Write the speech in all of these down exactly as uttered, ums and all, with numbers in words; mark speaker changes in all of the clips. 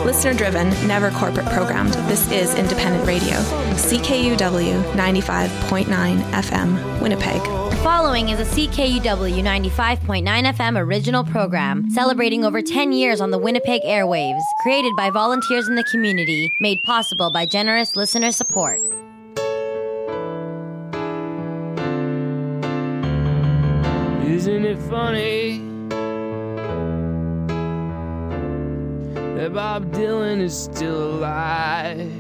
Speaker 1: Listener-driven, never corporate programmed. This is independent radio. C K U W ninety-five point nine F M, Winnipeg.
Speaker 2: The following is a C K U W ninety-five point nine F M original program celebrating over ten years on the Winnipeg airwaves, created by volunteers in the community, made possible by generous listener support.
Speaker 3: Isn't it funny that Bob Dylan is still alive?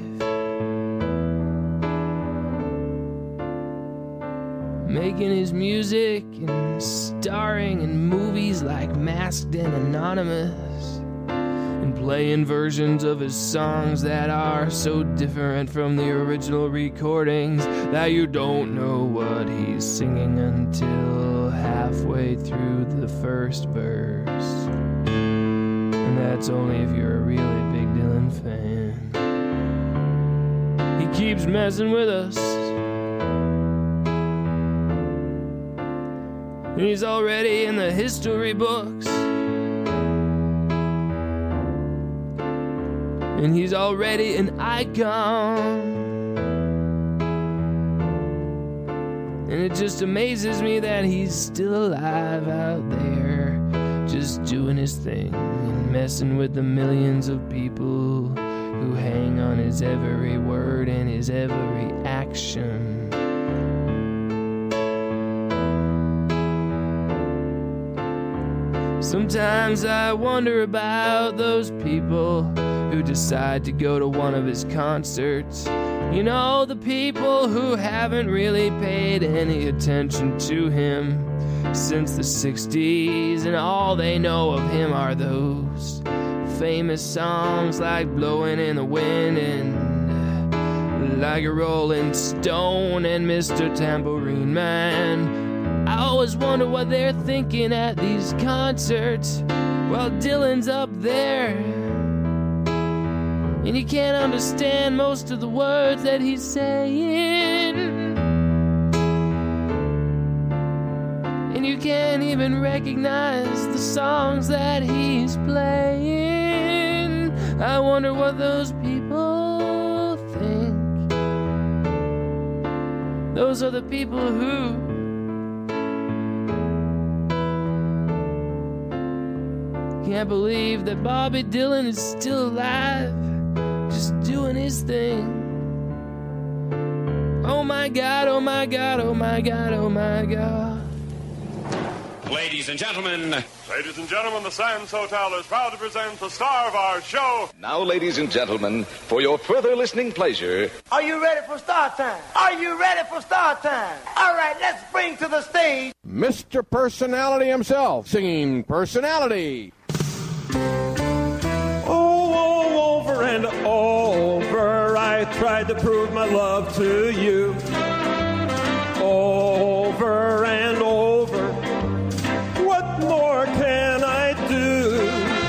Speaker 3: Making his music and starring in movies like Masked and Anonymous, and playing versions of his songs that are so different from the original recordings that you don't know what he's singing until halfway through the first verse. And that's only if you're a really big Dylan fan. He keeps messing with us, and he's already in the history books, and he's already an icon. And it just amazes me that he's still alive out there, just doing his thing and messing with the millions of people who hang on his every word and his every action. Sometimes I wonder about those people who decide to go to one of his concerts. You know, the people who haven't really paid any attention to him since the sixties, and all they know of him are those famous songs like Blowing in the Wind and Like a Rolling Stone and Mister Tambourine Man. I always wonder what they're thinking at these concerts while Dylan's up there, and you can't understand most of the words that he's saying, and you can't even recognize the songs that he's playing. I wonder what those people think. Those are the people who can't believe that Bobby Dylan is still alive, just doing his thing. Oh my God, oh my God, oh my God, oh my God.
Speaker 4: Ladies and gentlemen.
Speaker 5: Ladies and gentlemen, the Sands Hotel is proud to present the star of our show.
Speaker 6: Now, ladies and gentlemen, for your further listening pleasure.
Speaker 7: Are you ready for start time? Are you ready for start time? All right, let's bring to the stage
Speaker 8: Mister Personality himself, singing Personality.
Speaker 9: Oh, over and over, I tried to prove my love to you. Over and over, what more can I do?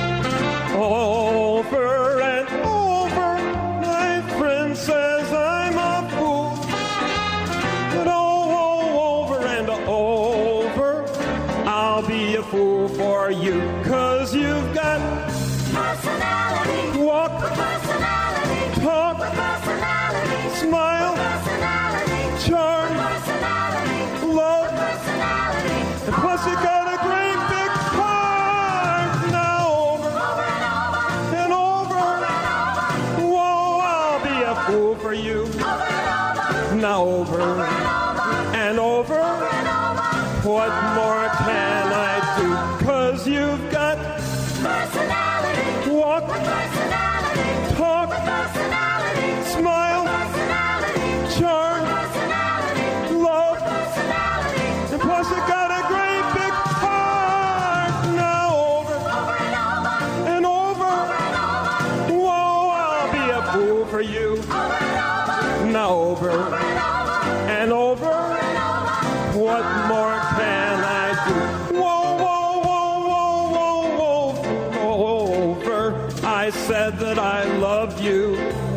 Speaker 9: Over and over, my friend says I'm a fool. But oh, over and over, I'll be a fool for you, 'cause you've got personality, walk, personality, talk, personality, smile, personality, charm, personality, love, personality, and plus you got a great big heart. Now over, over and over, and over, over and over. Whoa, I'll be a fool for you. Over and over. Now over, over and over, and over, over and over. What more can I do? 'Cause you've got personality, walk, personality, talk, personality, smile, personality, charm, personality, love, personality, and plus you got a great big heart. Now over, over and over, and over, over and over. Whoa, I'll be a fool for you. Over and over. Now over, over and over, and over. What more can I do? Whoa, whoa, whoa, whoa, whoa, whoa, over. I said that I loved you.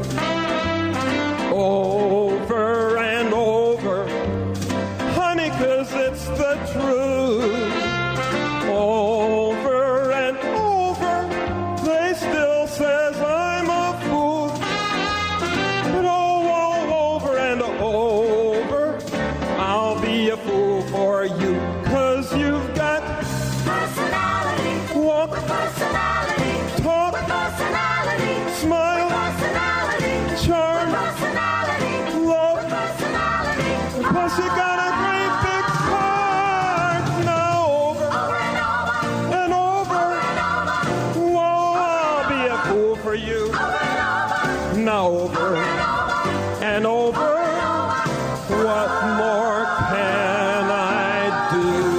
Speaker 9: Over and over, honey, 'cause it's the truth. Over and over, they still says I'm walk with personality, talk with personality, smile with personality, charm with personality, love with personality. And plus you got a great big heart. Now over, over and over, and over, over and over. Whoa, I'll be a fool for you. Over and over, now over, over and over, and over. What more can I do?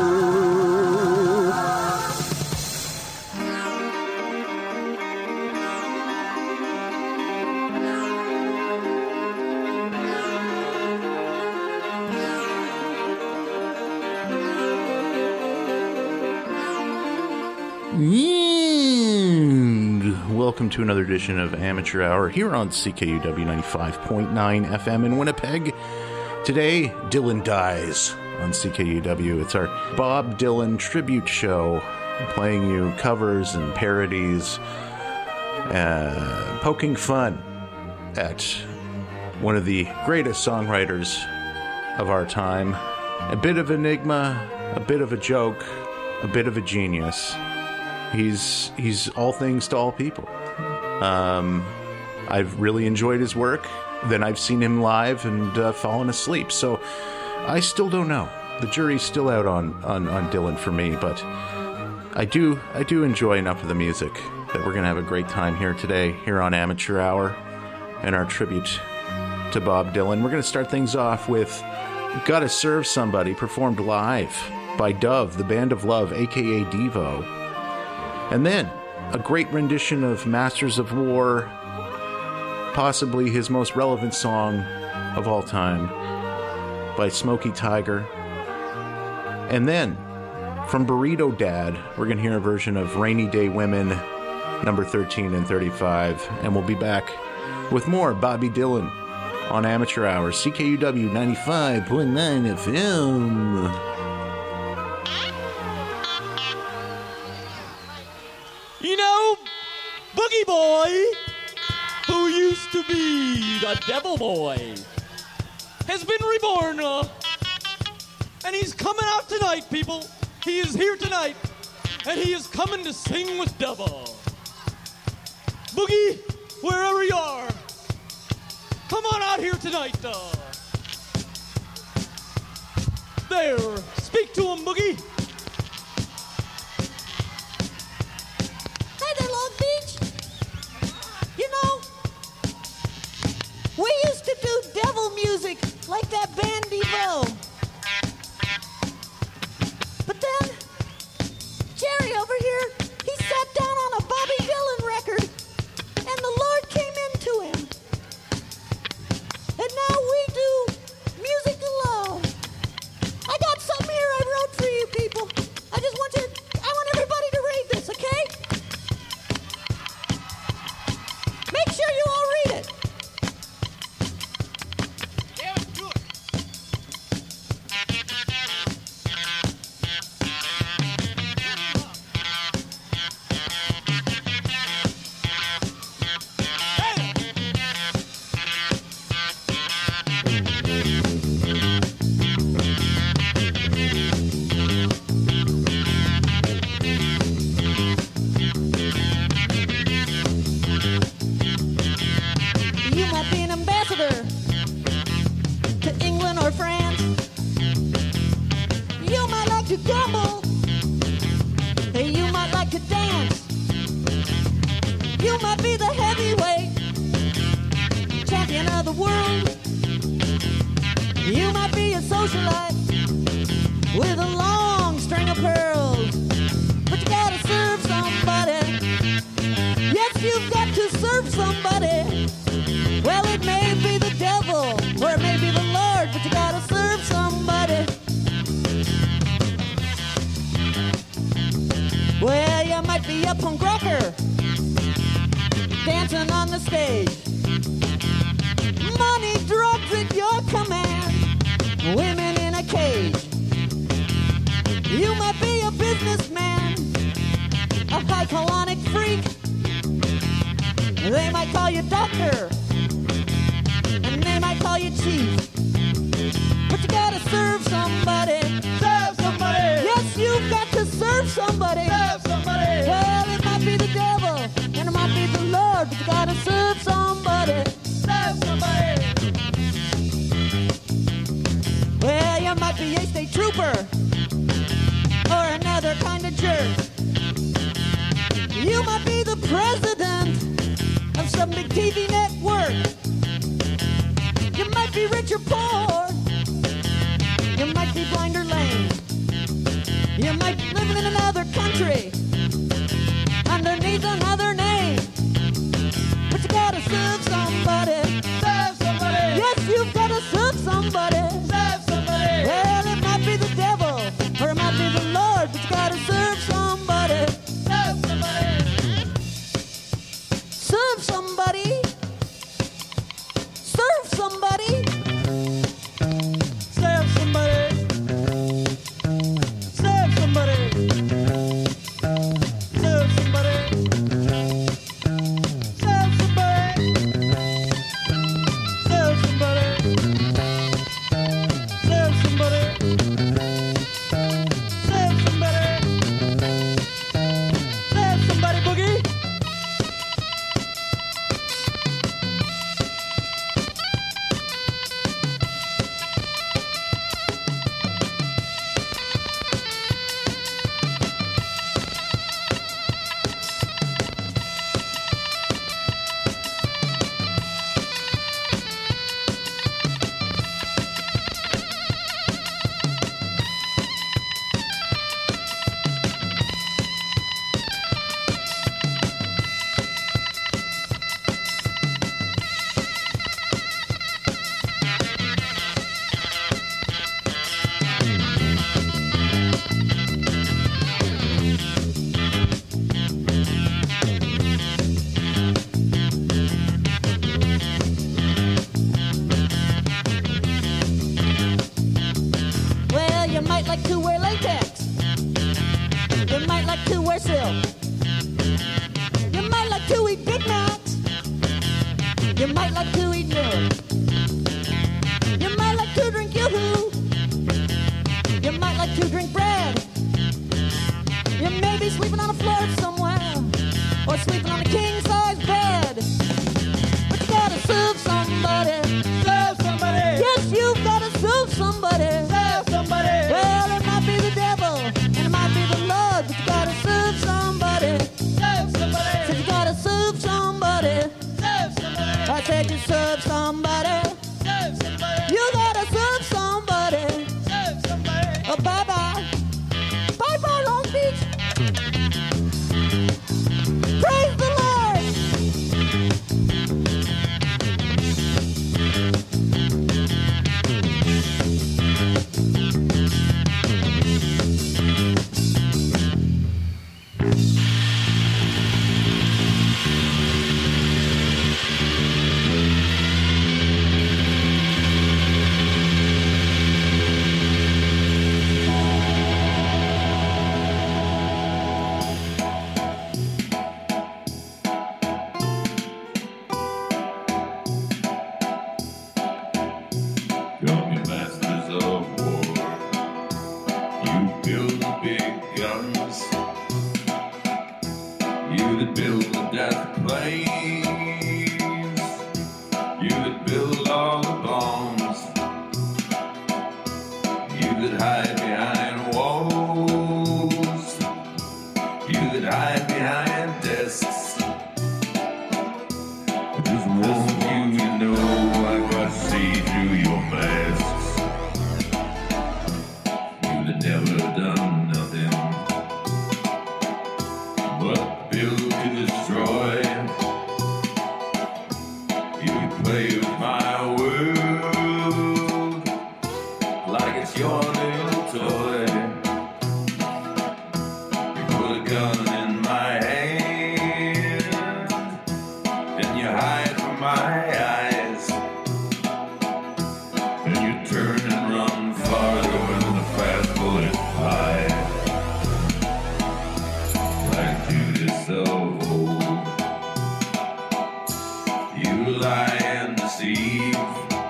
Speaker 10: And welcome to another edition of Amateur Hour here on C K U W ninety-five point nine F M in Winnipeg. Today, Dylan Dies on C K U W. It's our Bob Dylan tribute show, playing you covers and parodies, uh, poking fun at one of the greatest songwriters of our time. A bit of enigma, a bit of a joke, a bit of a genius. He's he's all things to all people. Um, I've really enjoyed his work. Then I've seen him live and uh, fallen asleep. So I still don't know. The jury's still out on, on, on Dylan for me, but I do I do enjoy enough of the music that we're going to have a great time here today, here on Amateur Hour, and our tribute to Bob Dylan. We're going to start things off with Gotta Serve Somebody, performed live by Dove, the Band of Love, a k a. Devo. And then a great rendition of Masters of War, possibly his most relevant song of all time, by Smokey Tiger. And then, from Burrito Dad, we're going to hear a version of Rainy Day Women, number thirteen and thirty-five. And we'll be back with more Bobby Dylan on Amateur Hour, C K U W ninety-five point nine F M.
Speaker 11: You know, Boogie Boy, who used to be the Devil Boy, has been reborn, uh, and he's coming out tonight, people. He is here tonight, and he is coming to sing with Devil. Boogie, wherever you are, come on out here tonight. Uh. There, speak to him, Boogie.
Speaker 12: Hey there, Long Beach. You know, we used to do devil music like that band Devo. But then, Jerry over here, he sat down on a Bobby Dylan record, and the Lord came into him. And now we do music alone. I got something here I wrote for you people. I just want you to, I want everybody to read this, okay? Make sure you all read it.
Speaker 11: Yeah, do it.
Speaker 12: You might be an ambassador to England or France. You might like to gamble. Hey, you might like to dance. You might be the heavyweight champion of the world. You might be a socialite with a long string of pearls. But you gotta serve somebody. Yes, you've got to serve somebody. Well, it may be the devil, or it may be the Lord, but you gotta serve somebody. Well, you might be a punk rocker, dancing on the stage. Money, drugs at your command, women in a cage. You might be a businessman, a high colonic freak. They might call you doctor, and they might call you chief. But you gotta serve somebody.
Speaker 11: Serve somebody.
Speaker 12: Yes, you've got to serve somebody.
Speaker 11: Serve somebody.
Speaker 12: president of some big T V network. You might be rich or poor. You might be blind or lame. You might be living in another country underneath another name. But you gotta serve somebody. Serve somebody. Yes, you've gotta serve somebody. Serve somebody. Well, it might be the devil or it might be the Lord, but you gotta serve somebody. Serve somebody. Serve somebody. Serve somebody. Serve somebody. Serve somebody. Serve somebody. Serve somebody. Serve somebody. Serve somebody. Serve somebody. Serve somebody, Boogie. Well, you might like to wear latex. You might like to wear silk. You might like to eat Big Macs. You might like to eat milk. You might like to drink Yoo-Hoo. You might like to drink bread. You may be sleeping on a floor somewhere or sleeping on a king-size bed. But you gotta serve somebody. Serve somebody. Yes, you've gotta serve somebody. Serve somebody. Well, it might be the devil and it might be the Lord, but you gotta serve somebody. Serve somebody. So you gotta serve somebody. Serve somebody. I said you serve somebody. Serve somebody. You gotta serve somebody. Serve somebody. Oh, bye-bye. Bye-bye, Long Beach. Praise the Lord.
Speaker 13: Come, you masters of war. You build the big guns. You that build the death planes. You that build all the bombs. You that hide behind walls. You that hide behind desks. Just want you to know I got see through your masks. You that never done nothing but build to destroy. You play with my world like it's your little toy. You put a gun in my hand and you hide from my eyes, and you turn and run farther than the fast bullet fly. Like Judas of old, you lie and deceive.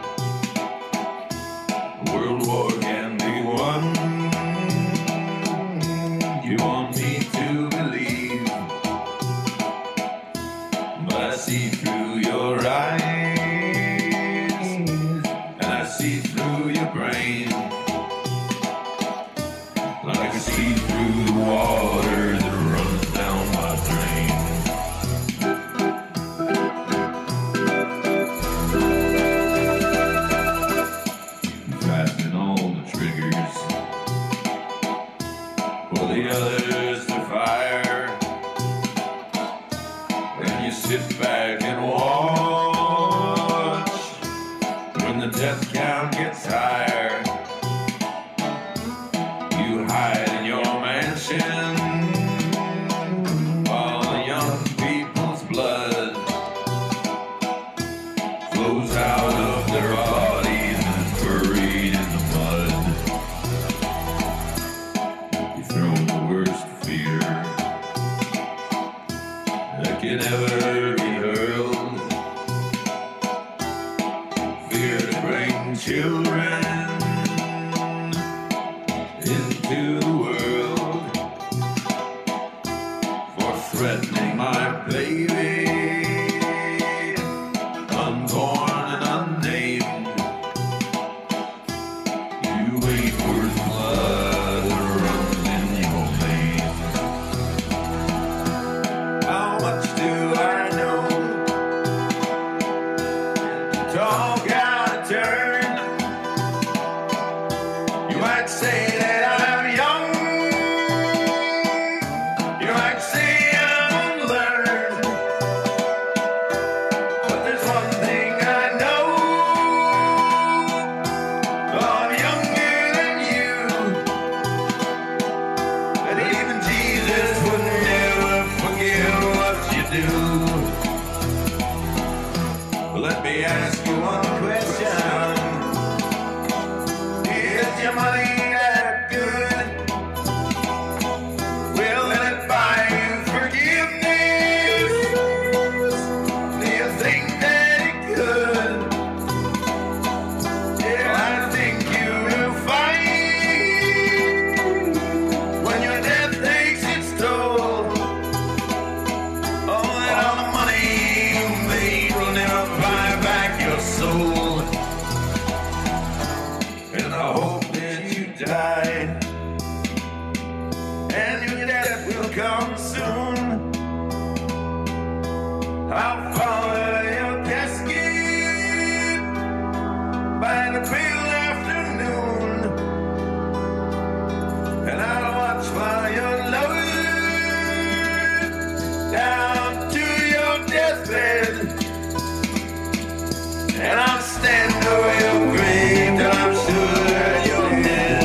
Speaker 13: World war can be won. You want me to believe, but I see through your eyes, and I see through your brain, like I see through the water that runs down my drain. sit back and watch when the death count gets higher. You hide in your mansion while the young people's blood flows out of their bodies and is buried in the mud. You throw the worst fear that can ever be hurled. Fear to bring children into the world, for threatening my baby, unborn and unnamed. You ain't worth blood that runs in your veins. How much do I know? Talk out of turn. You might say that I'm young. You might say I'm unlearned. But there's one thing I know. I'm younger than you. That even Jesus would never forgive what you do. Let me ask you one question. Is your money that good? Will it buy you forgiveness? Do you think that it could? Yeah, I think you will find when your death takes its toll. Oh, that all the money you made will never buy back your soul. And I hope that you die, and your death will come soon. I'll follow your casket by the pale afternoon, and I'll watch while you're lowered down to your deathbed, and I'll stand over your grave till I'm sure you're dead.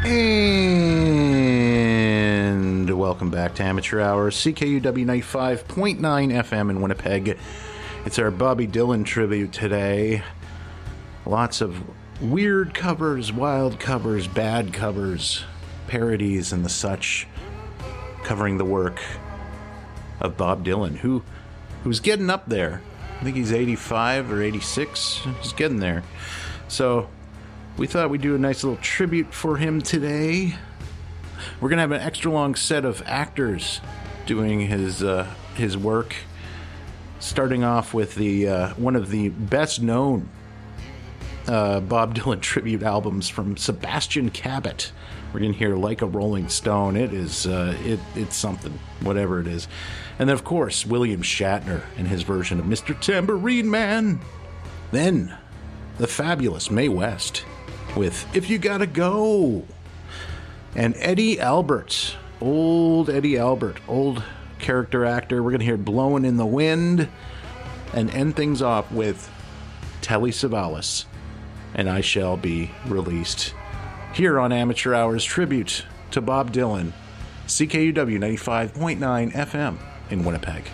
Speaker 10: And welcome back to Amateur Hour, C K U W ninety-five point nine F M in Winnipeg. It's our Bobby Dylan tribute today. Lots of weird covers, wild covers, bad covers, parodies, and the such, covering the work of Bob Dylan, who who's getting up there. I think he's eighty-five or eighty-six. He's getting there. So we thought we'd do a nice little tribute for him today. We're going to have an extra long set of actors doing his uh, his work, starting off with the uh, one of the best known uh, Bob Dylan tribute albums from Sebastian Cabot. We're going to hear Like a Rolling Stone. It is uh, it it's something, whatever it is. And then, of course, William Shatner and his version of Mister Tambourine Man. Then the fabulous Mae West with If You Gotta Go. And Eddie Albert, old Eddie Albert, old character actor. We're going to hear Blowin' in the Wind and end things off with Telly Savalas and I Shall Be Released. Here on Amateur Hours, tribute to Bob Dylan, C K U W ninety-five point nine F M in Winnipeg.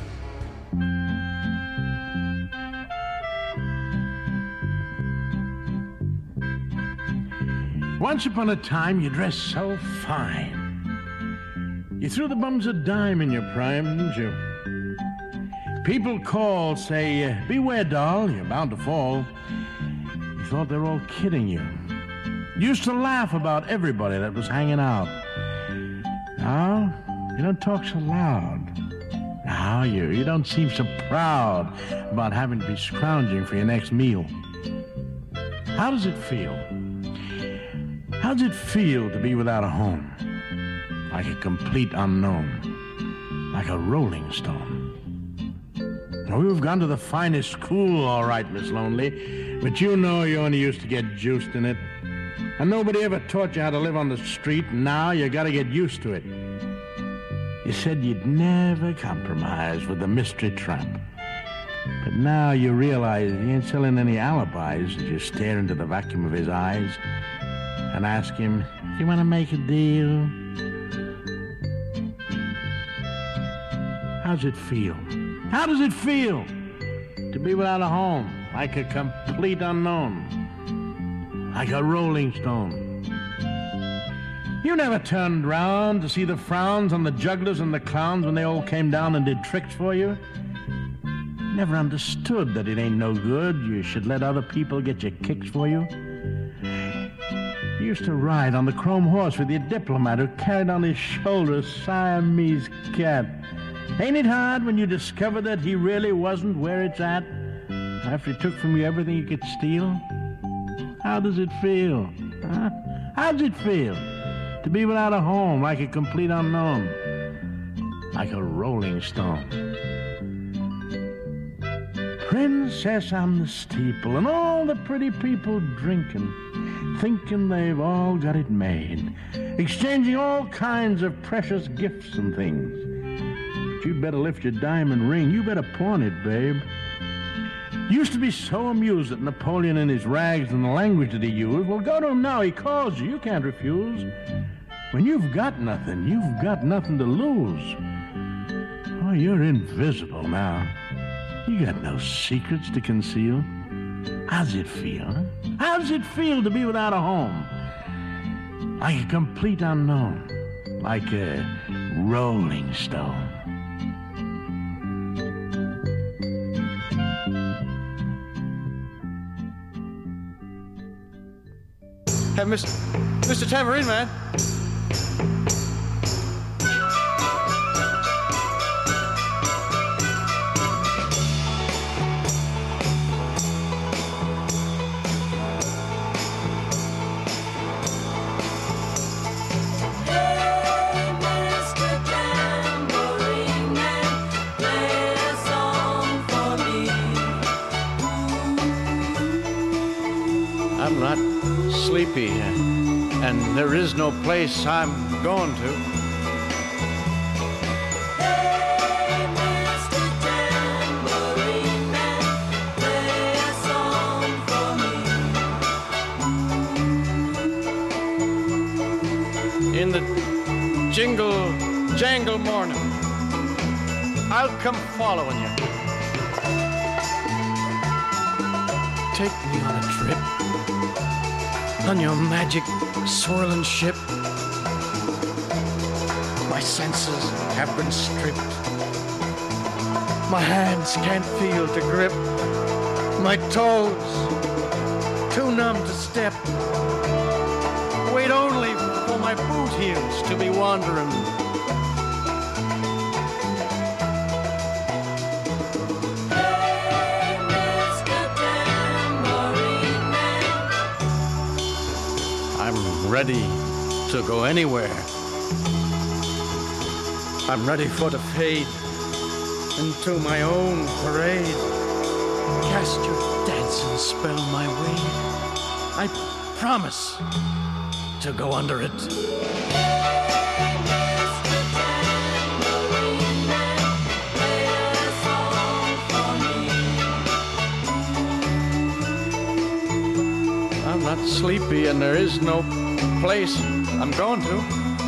Speaker 14: Once upon a time, you dressed so fine. You threw the bums a dime in your prime, didn't you? People call, say, beware, doll, you're bound to fall. You thought they were all kidding you. You used to laugh about everybody that was hanging out. Now, you don't talk so loud. Now, you, you don't seem so proud about having to be scrounging for your next meal. How does it feel? How does it feel to be without a home? Like a complete unknown. Like a rolling stone. Now, we've gone to the finest school, all right, Miss Lonely, but you know you only used to get juiced in it. And nobody ever taught you how to live on the street, and now you gotta get used to it. You said you'd never compromise with the mystery tramp. But now you realize he ain't selling any alibis as you stare into the vacuum of his eyes and ask him, you want to make a deal? How's it feel? How does it feel to be without a home, like a complete unknown, like a rolling stone? You never turned round to see the frowns on the jugglers and the clowns when they all came down and did tricks for you? Never understood that it ain't no good. You should let other people get your kicks for you. You used to ride on the chrome horse with your diplomat who carried on his shoulder a Siamese cat. Ain't it hard when you discover that he really wasn't where it's at after he took from you everything he could steal? How does it feel? Huh? How does it feel to be without a home, like a complete unknown, like a rolling stone? Princess on the steeple and all the pretty people drinking, thinking they've all got it made, exchanging all kinds of precious gifts and things. But you better lift your diamond ring. You better pawn it, babe. You used to be so amused at Napoleon and his rags and the language that he used. Well, go to him now. He calls you. You can't refuse. When you've got nothing, you've got nothing to lose. Oh, you're invisible now. You got no secrets to conceal. How's it feel? Huh? How does it feel to be without a home? Like a complete unknown. Like a rolling stone.
Speaker 15: Hey, Mister Mister Tambourine Man.
Speaker 16: I'm not sleepy, and there is no place I'm going to. jingle, jangle morning, I'll come following you. Take me on a trip, on your magic swirling ship. My senses have been stripped. My hands can't feel to grip. My toes, too numb to step. Wait only for my boot heels to be wandering.
Speaker 12: Hey, Mister Tambourine Man.
Speaker 16: I'm ready to go anywhere. I'm ready for the fade into my own parade. Cast your dancing spell my way. I promise to go under it.
Speaker 12: Hey, Mister Tambourine Man, play a song for me.
Speaker 16: I'm not sleepy and there is no place I'm going to.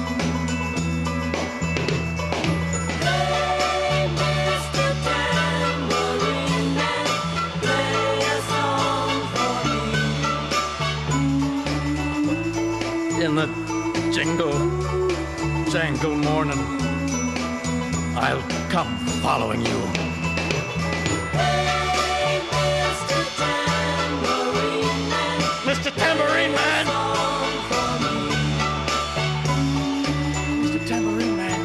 Speaker 16: In the jingle, jangle morning, I'll come following you.
Speaker 12: Hey, Mister Tambourine Man,
Speaker 16: Mister Tambourine Man! Mister Tambourine Man!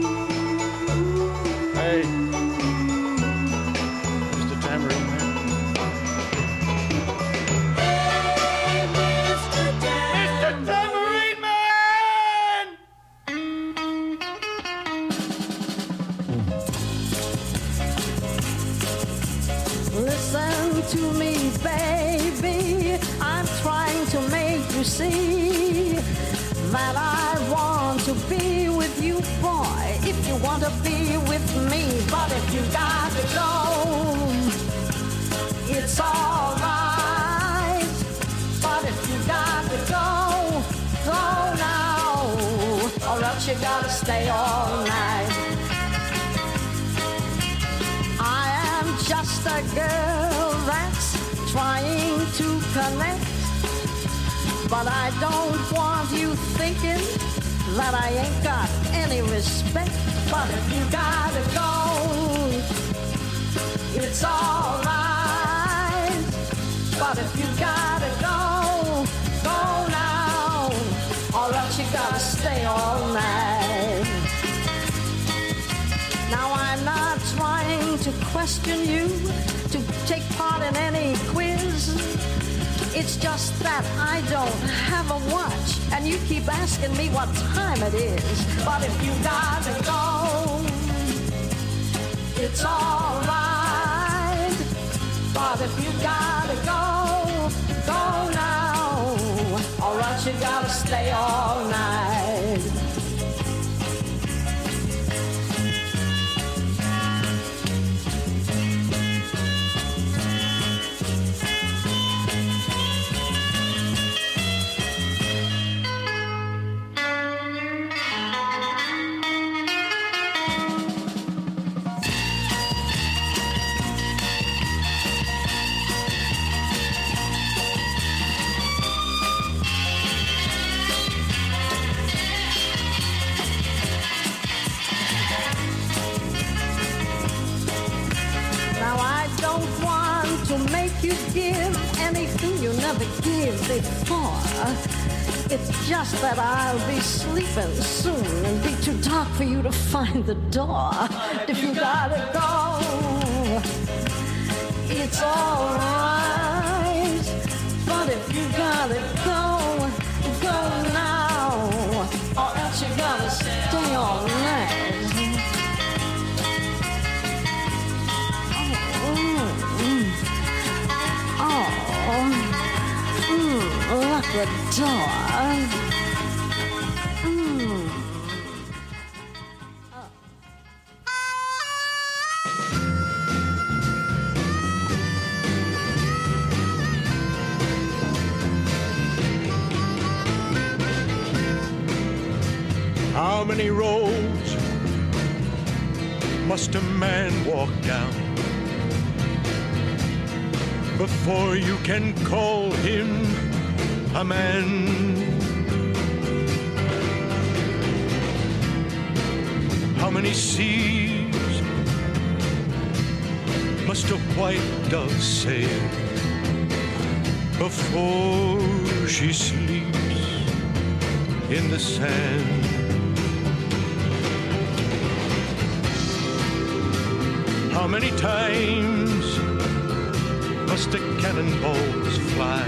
Speaker 16: Hey, Mister Tambourine Man.
Speaker 12: Hey, Mister Tambourine Man.
Speaker 17: Listen to me, baby. I'm trying to make you see that I want to be with you, boy. If you want to be with me, but if you gotta go, it's alright. But if you gotta go, go now, or else you gotta stay all night. I am just a girl that's trying to connect, but I don't want you thinking that I ain't got any respect. But if you gotta go, it's alright. But if you gotta go, go now, or else you gotta stay all night. Now I'm not trying to question you, to take part in any quiz. It's just that I don't have a watch, and you keep asking me what time it is. But if you gotta go, it's alright. But if you gotta go, go now, or else you gotta stay all night. You give anything you never give before. It's just that I'll be sleeping soon and be too dark for you to find the door. If you gotta go, it's alright. But if you gotta go, go now, or else you gotta stay all night. Mm, lock the door. Mm.
Speaker 18: How
Speaker 9: How many roads must a man walk down before you can call him a man? How many seas must a white dove sail before she sleeps in the sand? How many times must the cannonballs fly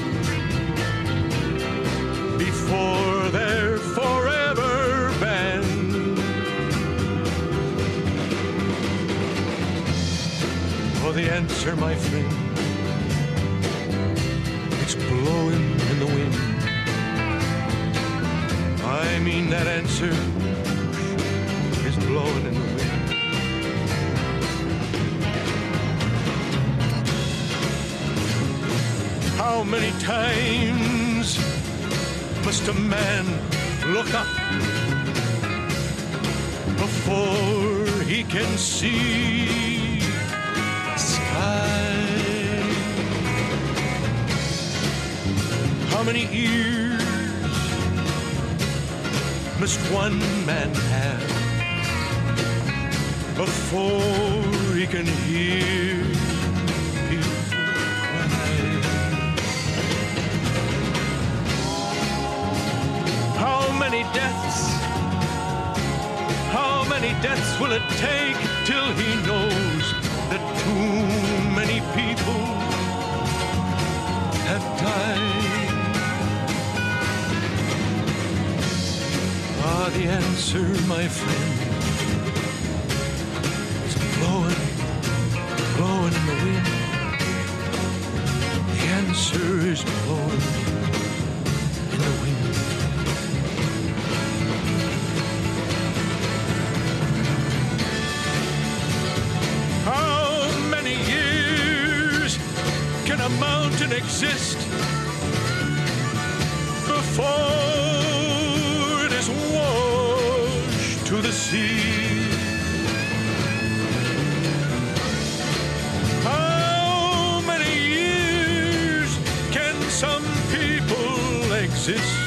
Speaker 9: before they're forever banned? Oh, the answer, my friend, it's blowing in the wind. I mean, that answer is blowing in the wind. How many times must a man look up before he can see sky? How many ears must one man have before he can hear people cry? How many deaths, how many deaths will it take till he knows that too many people have died? Ah, the answer, my friend, is blowing, blowing in the wind. The answer is blowing in the wind. How many years can a mountain exist before it is washed to the sea? How many years can some people exist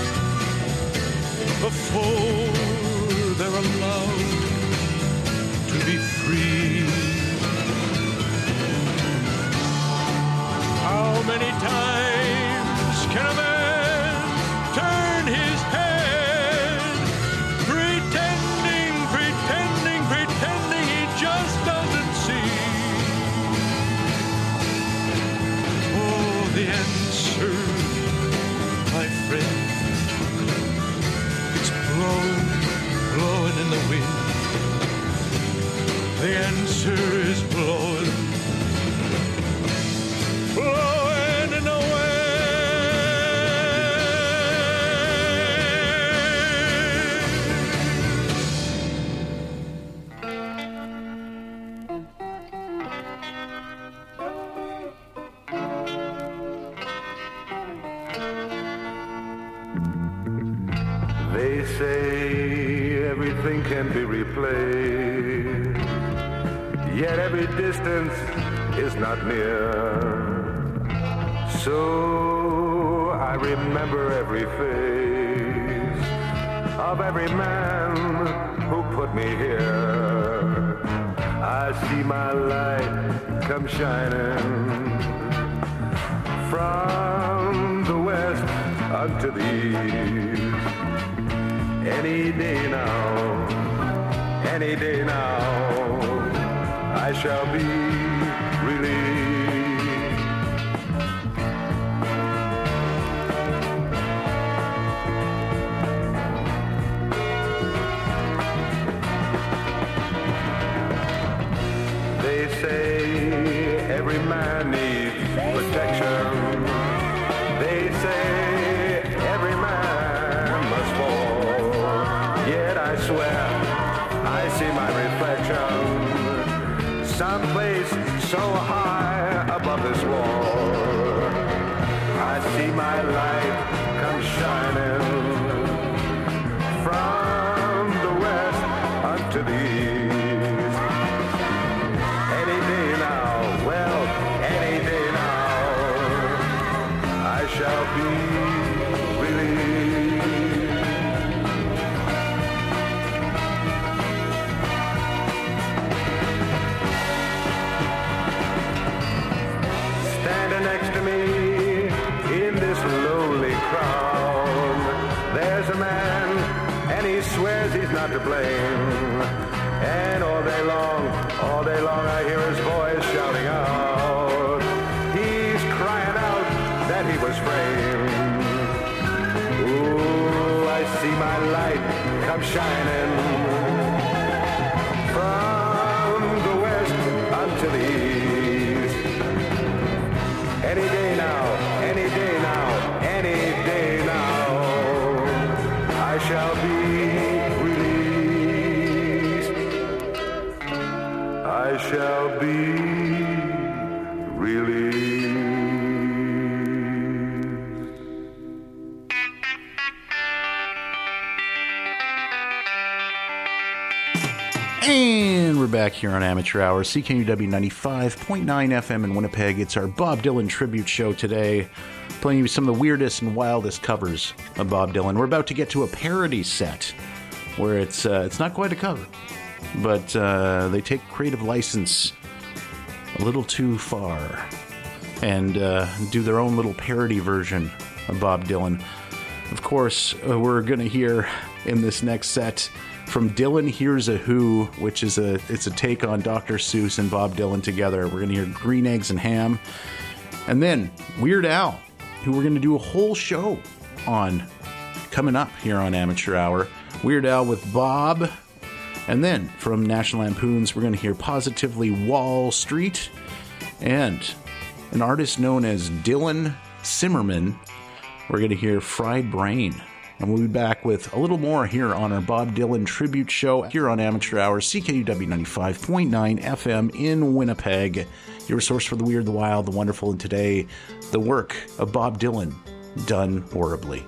Speaker 9: before they're allowed to be free? How many times can a man turn his head, pretending, pretending, pretending he just doesn't see? Oh, the answer, my friend, it's blowing, blowing in the wind. The answer is blowing, blowing in the wind.
Speaker 18: They say everything can be replayed, yet every distance is not near. So I remember every face of every man who put me here. I see my light come shining from the west unto the east. Any day now, any day now, I shall be released. They say every man needs protection. They say every man must fall. Yet I swear I see my reflection someplace so high above this wall. I see my light come shining from to blame. And all day long, all day long I hear his voice shouting out. He's crying out that he was framed. Ooh, I see my light come shining from the west unto the east. Any day now, any day now, any day now, I shall be released. I shall be released.
Speaker 10: And we're back here on Amateur Hour, C K U W ninety-five point nine F M in Winnipeg. It's our Bob Dylan tribute show today, playing you some of the weirdest and wildest covers of Bob Dylan. We're about to get to a parody set where it's uh, it's not quite a cover, but uh, they take creative license a little too far and uh, do their own little parody version of Bob Dylan. Of course, uh, we're going to hear in this next set from Dylan Hears a Who, which is a it's a take on Doctor Seuss and Bob Dylan together. We're going to hear Green Eggs and Ham. And then Weird Al, who we're going to do a whole show on coming up here on Amateur Hour. Weird Al with Bob. And then from National Lampoons, we're going to hear Positively Wall Street. And an artist known as Dylan Simmerman, we're going to hear Fried Brain. And we'll be back with a little more here on our Bob Dylan tribute show here on Amateur Hour, C K U W ninety-five point nine F M in Winnipeg. Your source for the weird, the wild, the wonderful, and today, the work of Bob Dylan done horribly.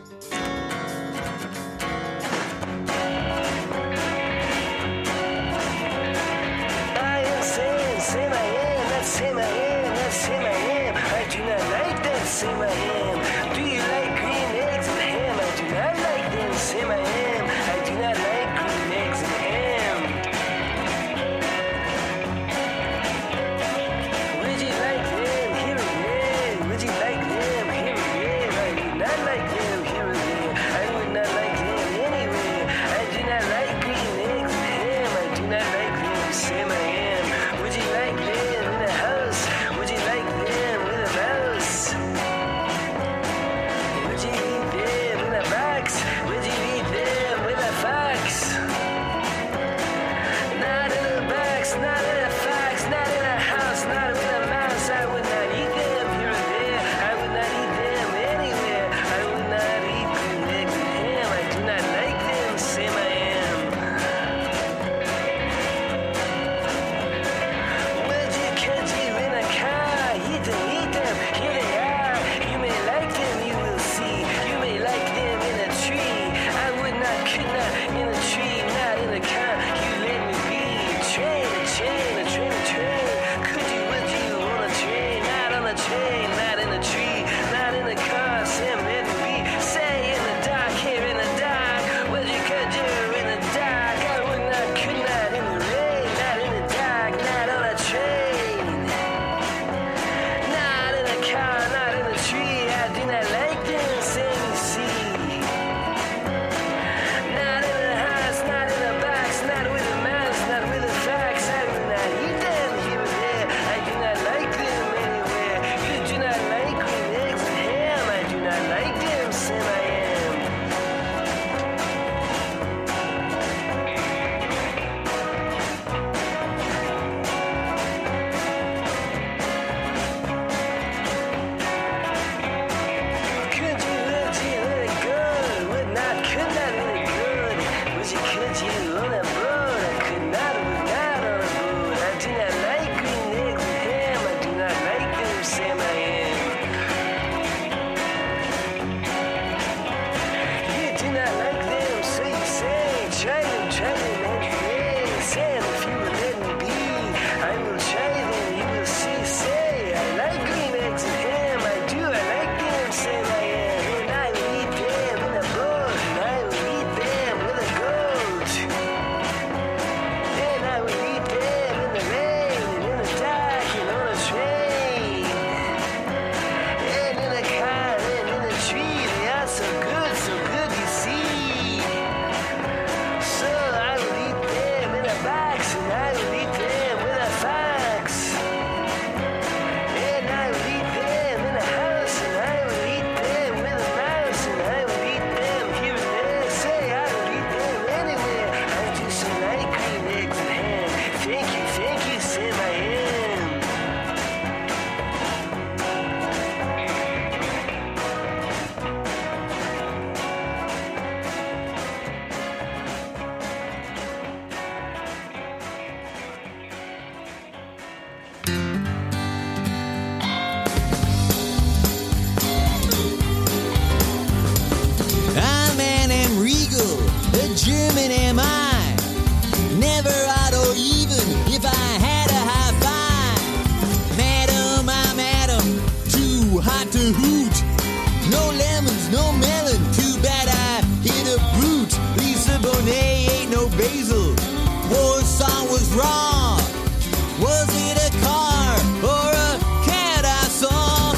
Speaker 19: even am I. Never odd or even if I had a high five. Madam, I'm Adam, too hot to hoot. No lemons, no melon, too bad I hit a brute. Lisa Bonet ain't no basil. Warsaw was raw. Was it a car or a cat I saw?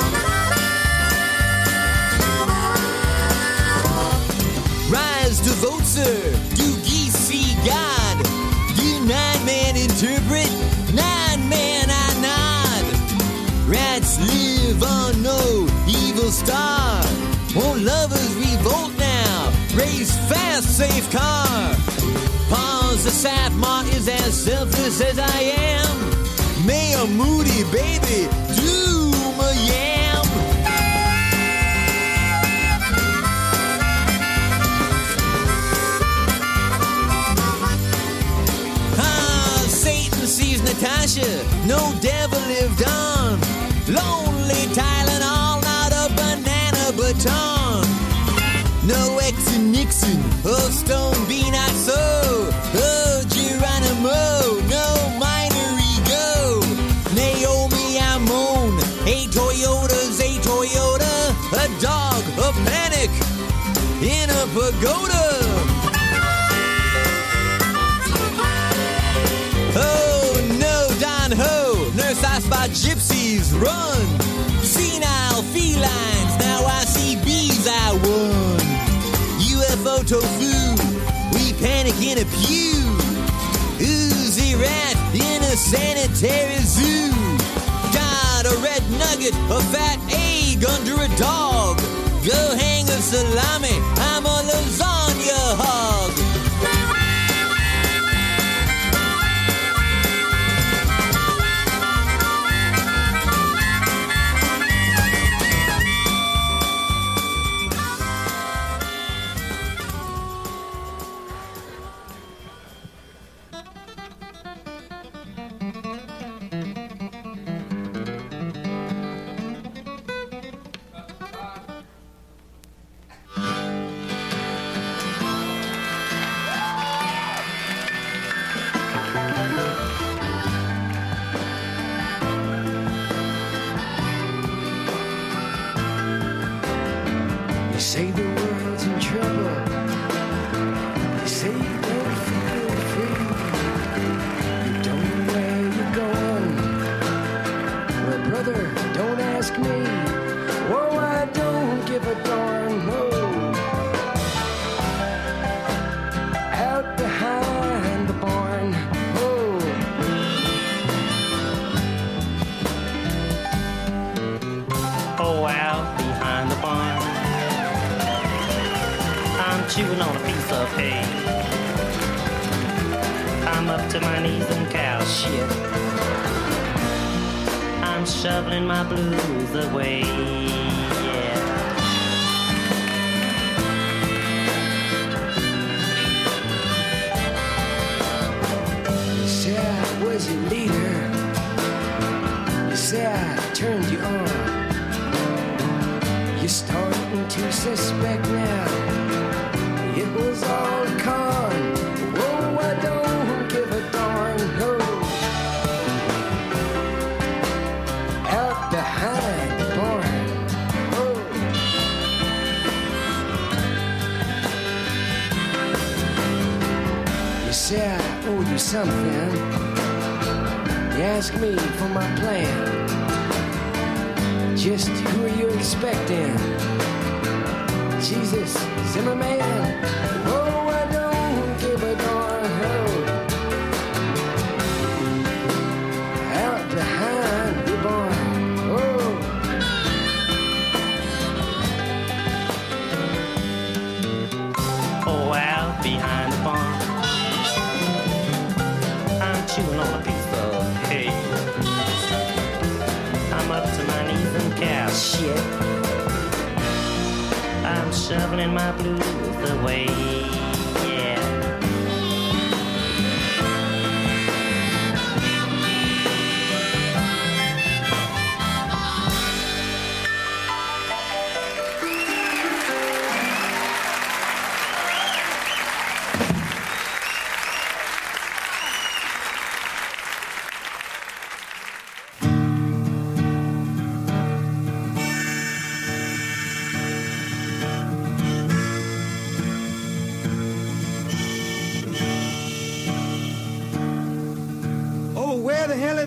Speaker 19: Rise to vote, sir. Do geese see God? Do nine men interpret? Nine men I nod. Rats live on no evil star. Won't lovers revolt now? Race fast, safe car. Pause the Saffmar is as selfless as I am. Mayor Moody, baby, doom a yam. Ah, Satan sees Natasha, no devil lived on. Lonely Tylenol, not a banana baton. No X and Nixon, oh Stone Bean I so. Oh Geronimo, no minor ego. Naomi I moan, a Toyota's a Toyota. A dog, a panic, in a pagoda. Oh no, Don Ho, nurse I spot gypsies, run. Senile felines, now I see bees I won. U F O tofu, we panic in a pew. Oozy rat in a sanitary zoo. Got a red nugget, a fat egg under a dog. Go hang a salami, I'm a lasagna hog.
Speaker 3: Say the world's in trouble. You say you don't feel free. You don't know where you're going. Well, brother, don't ask me. Oh, I don't give a darn. No. Out behind the barn. Oh.
Speaker 20: Oh, out behind the barn. I'm chewing on a piece of hay. I'm up to my knees in cow shit. I'm shoveling my blues away, yeah.
Speaker 3: You say I was your leader. You say I turned you on. You're starting to suspect now. It was all a con. Oh, I don't give a darn. No. Out behind the barn. Oh. You say I owe you something. You ask me for my plan. Just who are you expecting? Jesus, Zimmerman. Oh, I don't give a darn. Oh. Out behind the barn. Oh.
Speaker 20: Oh, out behind the barn. I'm chewing on a piece of hay. I'm up to my knees in cow shit. I'm shoveling my blues away, yeah.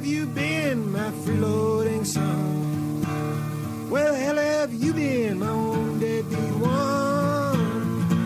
Speaker 21: you been, my freeloading son? Where the hell have you been, my own deadbeat one?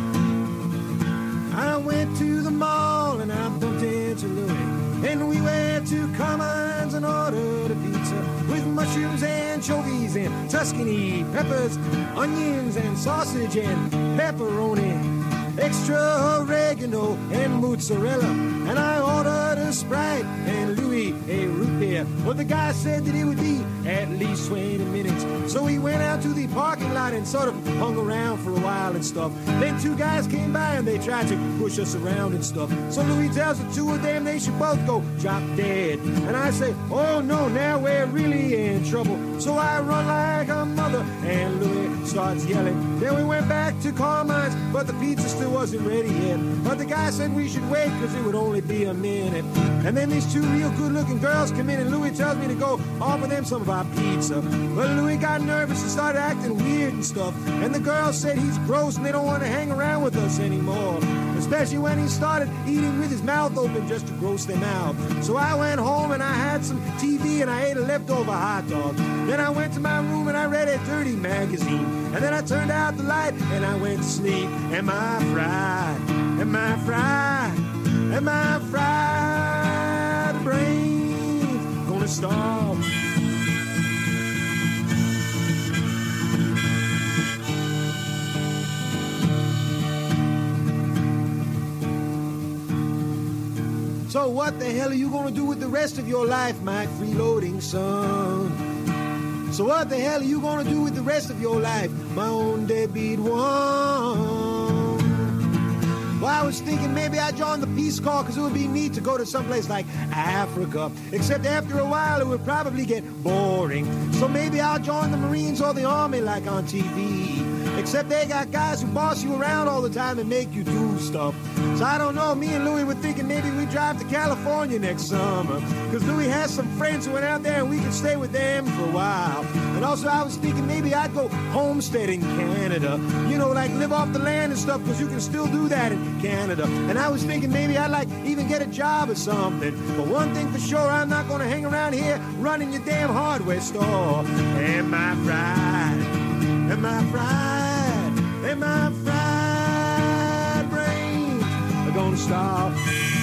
Speaker 21: I went to the mall and I bumped into Louie, and we went to Carmine's and ordered a pizza with mushrooms, anchovies, and Tuscany peppers, onions, and sausage, and pepperoni, extra oregano, and mozzarella. And I ordered a Sprite and Louis a root beer. But the guy said that it would be at least twenty minutes. So we went out to the parking lot and sort of hung around for a while and stuff. Then two guys came by and they tried to push us around and stuff. So Louis tells the two of them they should both go drop dead. And I say, oh no, now we're really in trouble. So I run like a mother and Louis starts yelling. Then we went back to Carmine's, but the pizza still wasn't ready yet. But the guy said we should wait because it would only be a minute. And then these two real good looking girls come in and Louis tells me to go offer them some of our pizza. But Louis got nervous and started acting weird and stuff. And the girls said he's gross and they don't want to hang around with us anymore. Especially when he started eating with his mouth open just to gross them out. So I went home and I had some T V and I ate a leftover hot dog. Then I went to my room and I read a dirty magazine. And then I turned out the light and I went to sleep. Am I fried? Am I fried? Am I fried? Brains gonna stop. So what the hell are you gonna do with the rest of your life, my freeloading son? So what the hell are you gonna do with the rest of your life, my own deadbeat one? Well, I was thinking maybe I'd join the Peace Corps because it would be neat to go to someplace like Africa. Except after a while it would probably get boring. So maybe I'll join the Marines or the Army like on T V. Except they got guys who boss you around all the time and make you do stuff. So I don't know, me and Louis were thinking maybe we drive to California next summer. Because Louis has some friends who went out there and we could stay with them for a while. And also I was thinking maybe I'd go homestead in Canada. You know, like live off the land and stuff, because you can still do that in Canada. And I was thinking maybe I'd like even get a job or something. But one thing for sure, I'm not going to hang around here running your damn hardware store. Am I fried? Am I fried? Am I fried? Brains are gonna stop.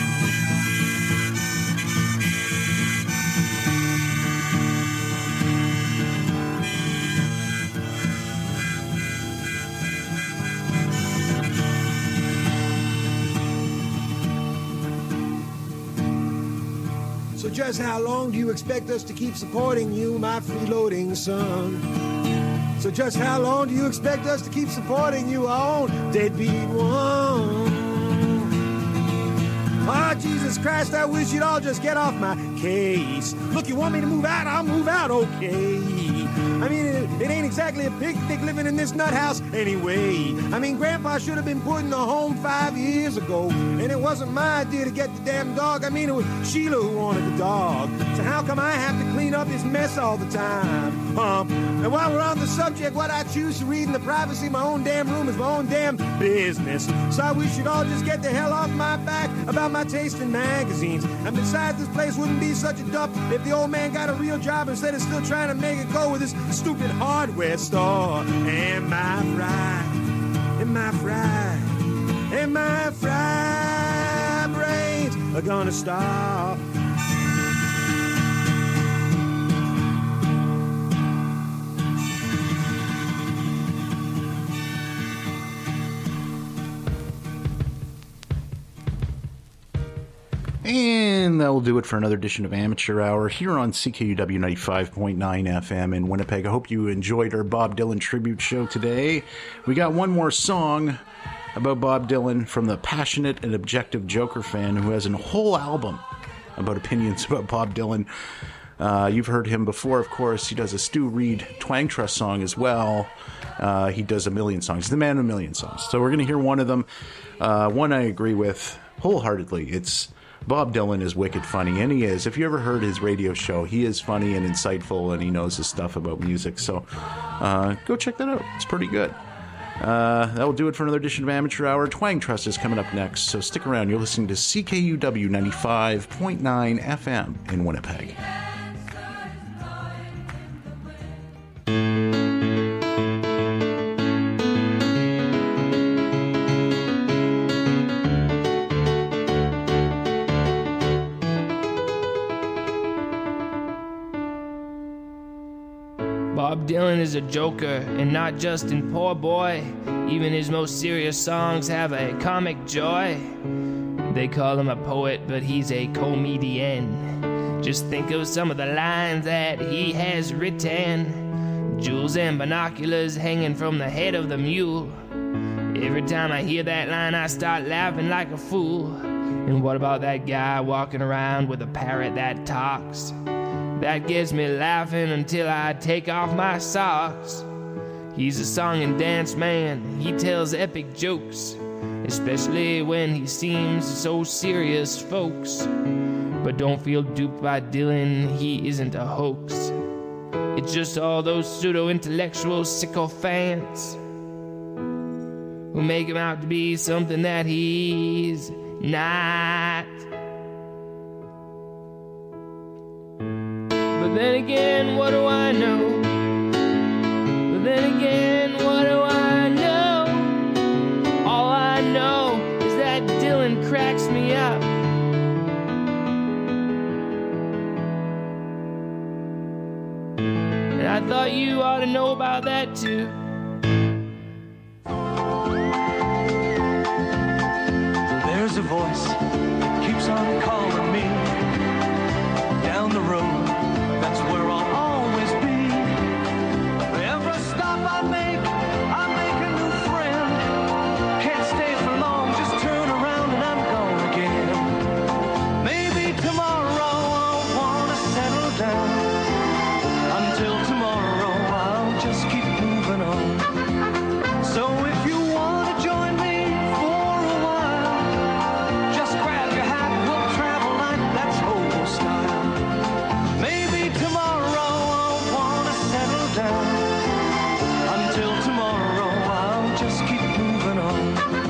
Speaker 21: So just how long do you expect us to keep supporting you, my freeloading son? So just how long do you expect us to keep supporting you, our own deadbeat one? Oh, Jesus Christ, I wish you'd all just get off my case. Look, you want me to move out? I'll move out, okay. I mean, it, it ain't exactly a picnic living in this nut house anyway. I mean, Grandpa should have been put in the home five years ago. And it wasn't my idea to get the damn dog. I mean, it was Sheila who wanted the dog. So how come I have to clean up this mess all the time? Um, and while we're on the subject, what I choose to read in the privacy of my own damn room is my own damn business. So I wish you'd all just get the hell off my back about my taste in magazines. And besides, this place wouldn't be such a dump if the old man got a real job instead of still trying to make it go with this stupid hardware store. Am I fried? Am I fried? Am I fried? Brains are gonna stop.
Speaker 10: And that will do it for another edition of Amateur Hour here on C K U W ninety-five point nine F M in Winnipeg. I hope you enjoyed our Bob Dylan tribute show today. We got one more song about Bob Dylan from the passionate and objective Joker fan who has a whole album about opinions about Bob Dylan. Uh, you've heard him before, of course. He does a Stu Reed Twang Trust song as well. Uh, he does a million songs. He's the man of a million songs. So we're going to hear one of them. Uh, one I agree with wholeheartedly. It's Bob Dylan is wicked funny, and he is. If you ever heard his radio show, he is funny and insightful, and he knows his stuff about music. So uh, go check that out. It's pretty good. Uh, that will do it for another edition of Amateur Hour. Twang Trust is coming up next, so stick around. You're listening to C K U W ninety-five point nine F M in Winnipeg.
Speaker 3: Bob Dylan is a joker, and not just in Poor Boy. Even his most serious songs have a comic joy. They call him a poet, but he's a comedian. Just think of some of the lines that he has written. Jewels and binoculars hanging from the head of the mule. Every time I hear that line, I start laughing like a fool. And what about that guy walking around with a parrot that talks? That gets me laughing until I take off my socks. He's a song and dance man, he tells epic jokes, especially when he seems so serious, folks. But don't feel duped by Dylan, he isn't a hoax. It's just all those pseudo-intellectual sycophants who make him out to be something that he's not. But then again, what do I know? But then again, what do I know? All I know is that Dylan cracks me up. And I thought you ought to know about that too.
Speaker 1: There's a voice that keeps on calling me down the road. That's where I'll always be. Every stop I make, I make a new friend. Can't stay for long, just turn around and I'm gone again. Maybe tomorrow I'll wanna settle down. Until tomorrow I'll just keep moving on. So if you wanna join me for a while, just grab your hat, we'll travel like that's old style. Maybe tomorrow I'll wanna settle down. Until tomorrow I'll just keep moving on.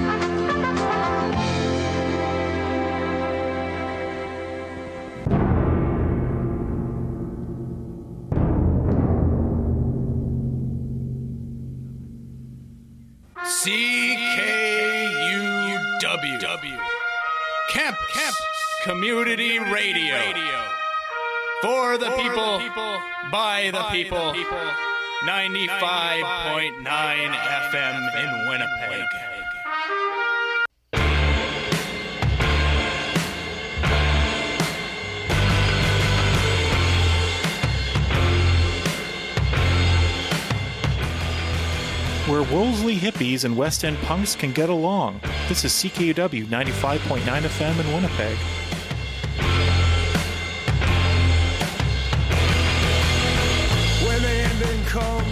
Speaker 22: C K U W. Camp Camp Community Radio. For the people, by the people. ninety-five point nine F M in Winnipeg.
Speaker 23: Where Wolseley hippies and West End punks can get along. This is C K U W ninety-five point nine F M in Winnipeg.
Speaker 21: When the ending comes.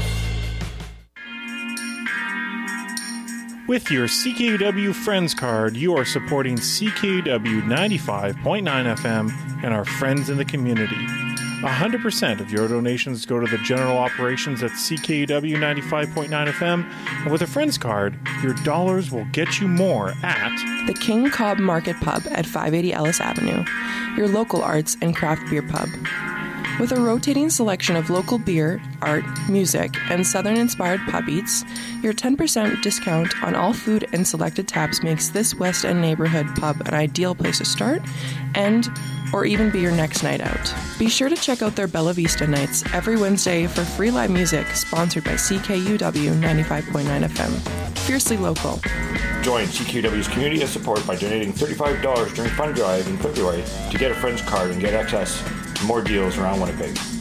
Speaker 23: With your C K U W Friends card, you are supporting C K U W ninety-five point nine F M and our friends in the community. one hundred percent of your donations go to the general operations at C K U W ninety-five point nine F M, and with a Friends card, your dollars will get you more at
Speaker 24: the King Cobb Market Pub at five eighty Ellis Avenue, your local arts and craft beer pub. With a rotating selection of local beer, art, music, and Southern-inspired pub eats, your ten percent discount on all food and selected taps makes this West End neighborhood pub an ideal place to start, end, or even be your next night out. Be sure to check out their Bella Vista nights every Wednesday for free live music, sponsored by C K U W ninety-five point nine F M. Fiercely local.
Speaker 25: Join C K U W's community of support by donating thirty-five dollars during Fund Drive in February to get a Friends card and get access to more deals around Winnipeg.